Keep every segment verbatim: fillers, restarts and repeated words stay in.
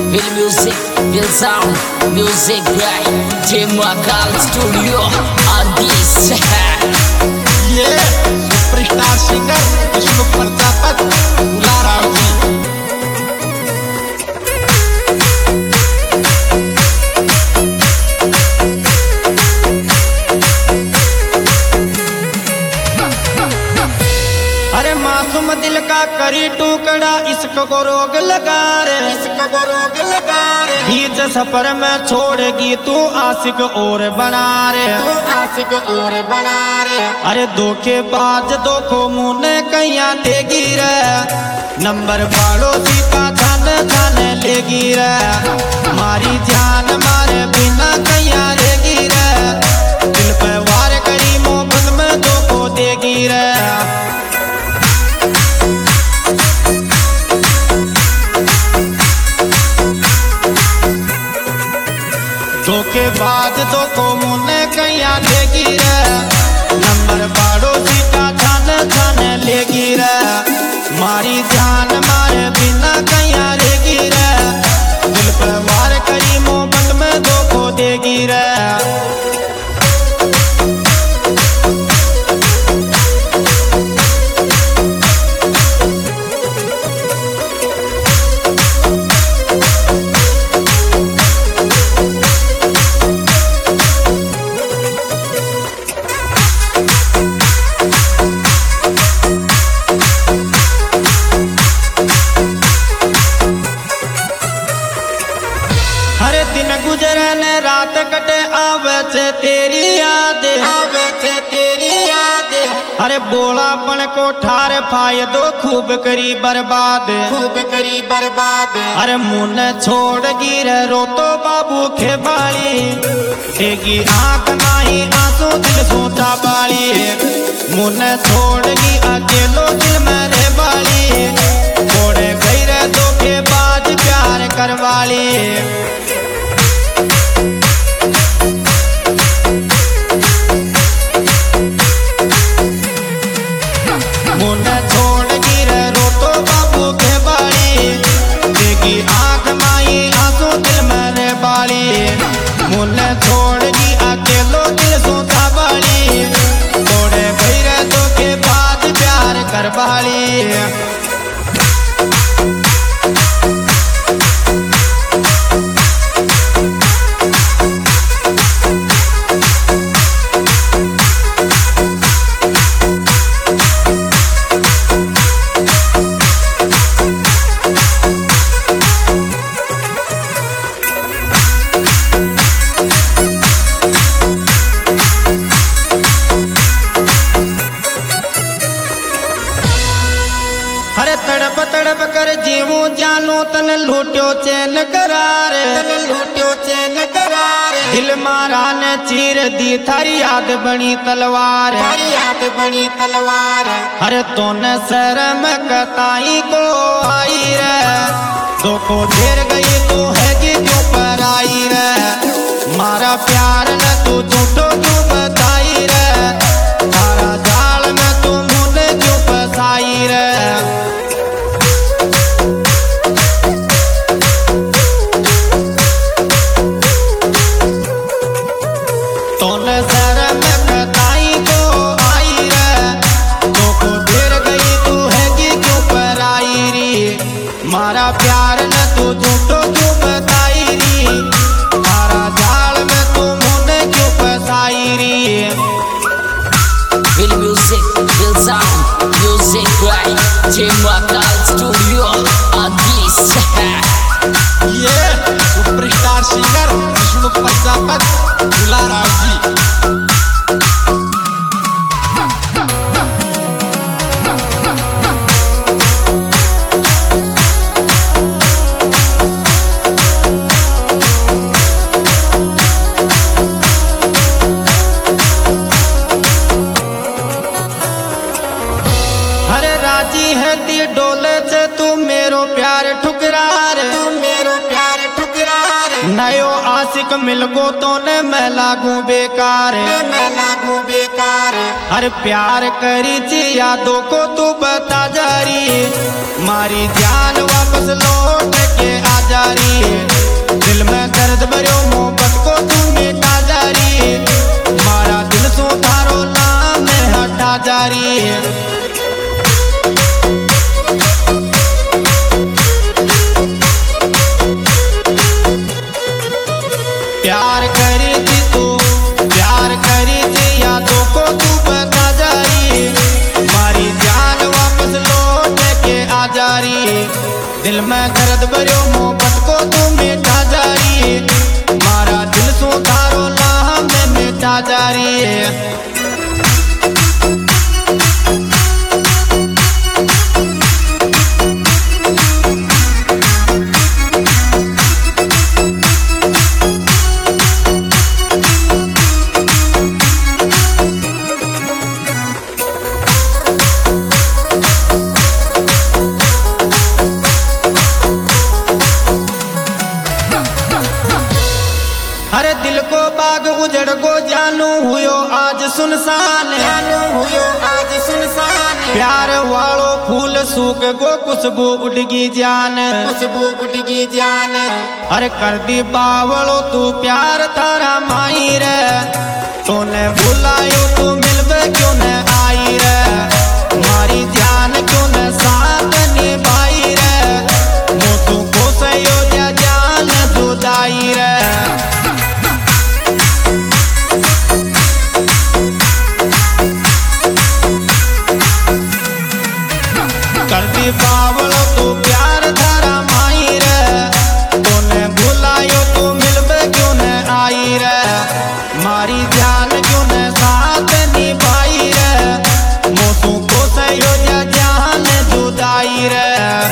Will music, will sound, music by J Mahakal Studio on this. Yeah, superstar singer Vishnu Prajapati Ularav ji. अरे मासूम दिल का करी टुकड़ा इसको को रोग लगा रे, इसको को रोग लगा रे। बीच सफर में छोड़ेगी तू आशिक और बना रे, तू आशिक और बना रे। अरे धोखेबाज धोखो मुँह ने कैया देगी रे, नंबर पड़ोसी का जान जाने लेगी रे। मारी जान मारे बिना कैया रहेगी रे, दिल पे वार करी मोहब्बत में धोखो देगी रे। धोखेबाज धोखो मुन्ने कैया लेगी रे, नंबर पड़ोसी का जान जाने लेगी रे। मारी जान मारे बिना कैया रहेगी रे, दिल पे वार करी मोहब्बत में धोखो देगी रे। गुजरे ने रात कटे आवे छे तेरी याद, आवे छे तेरी याद। अरे बोलापन को ठार फायदो खूब करी बर्बाद, खूब करी बर्बाद। अरे मुन छोड़ गिरे रो तो बाबू के बाली, देगी आंख नाही आंसू दिल सोता बाली। मुन छोड़ गी अकेलो दिल में रे बाली, छोड़े गई रे धोखेबाज प्यार करवाली। मुन्ने छोड़गी अकेलो दिल सोता बाली, थोड़े भैरे धोखेबाज प्यार करवाली। तड़प तड़प कर जीवू जानू तन लूट्यो चैन करार, लूट्यो चैन करार। दिल मारा ने चीर दी थारी याद बनी तलवार, थारी याद बनी तलवार। अरे तूने सर में कताई को आई रे, धोखो देर गई तू है कि क्यों पर आई रे। मारा प्यार न तू झूठो क्यों बताई रे, तारा जाल में तू मुझे क्यों फसाई रे। मारा प्यार न तू झूठो क्यों बताई री, तारा जाल में तू मुझे क्यों फसाई री। Will music, will sound, music by J Mahakal Studio on this. Yeah, superstar singer Vishnu Prajapati Ularav ji. डोले से तू मेरो प्यार ठुकरा रे, तू मेरो प्यार ठुकरा रे। नयो आशिक मिल गो तो ने मैं लागू बेकार, मैं लागू बेकार। हर प्यार करी थी यादों को तू बता जारी, मारी जान वापस लौट के आ जारी दिल में दर्द भरो मोहब्बत को तू मिटा जारी मारा दिल सो थारो नाम में हटा जारी प्यार करी थी तू प्यार करी थी यादों को तू बता जारी मारी जान वापस लौट के आ जारी दिल में दर्द भरो मोहब्बत को तू मिटा जारी मारा दिल सो थारो नाम में मिटा जारी अरे दिल को बाग उजड़ को जानू हुयो आज सुनसान जानू हुयो आज सुनसान प्यार वालो फूल सूख गो खुशबू उड़गी जान खुशबू उड़गी जान अरे कर दी बावलो तू प्यार तारा माई रे तूने बुलायो तू मिलवे क्यों न आई रे मारी जान क्यों न साथ निभाई रे मो तू को सयो जा जान जुदाई रे करती बावलो तू प्यार थारा माई रे तूने भुलायो तू मिलवे क्यों न आई रे मारी जान क्यों न साथ निभाई रे मोतू को सयो जा जान जुदाई रे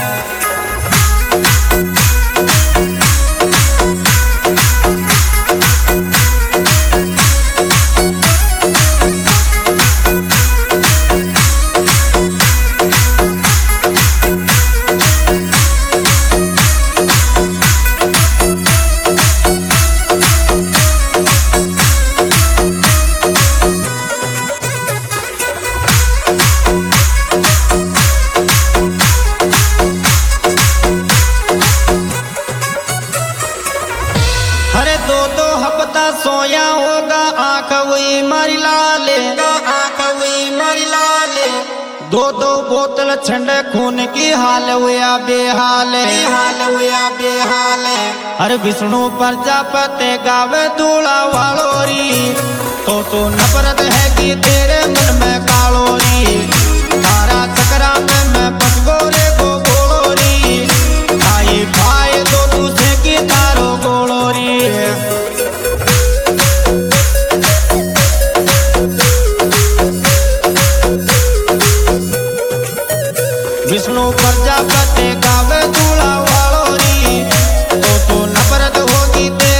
सोया होगा आंख हुई मारी लाले आंख हुई मारी लाले दो दो बोतल ठंडे खून की हाल हुआ बेहाल हाल हुआ बेहाल हर विष्णु प्रजापति गावे दूल्हा वालोरी तो तो नफरत है कि तेरे मन में कालोरी तारा चक्रा में मैं बस गोरे गो गोलोरी भाई भाई दो दूसरे की तारो गोलोरी विष्णु प्रजापति गावे दूल्हा वालोरी तो तो नफरत होगी तेरे